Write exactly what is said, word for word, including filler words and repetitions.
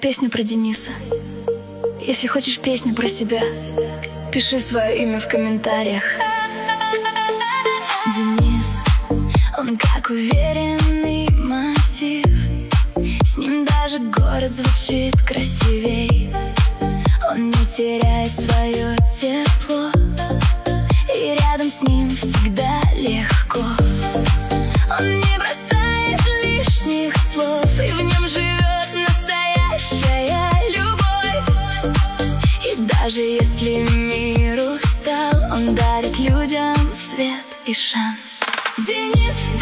Песня про Дениса. Если хочешь песню про себя, пиши свое имя в комментариях. Денис, он как уверенный мотив. С ним даже город звучит красивей. Он не теряет свое тепло, и рядом с ним всегда легко. Он не бросает лишних слов, и в нем живет настоящая любовь. И даже если мир устал, он дарит людям свет и шанс. Денис.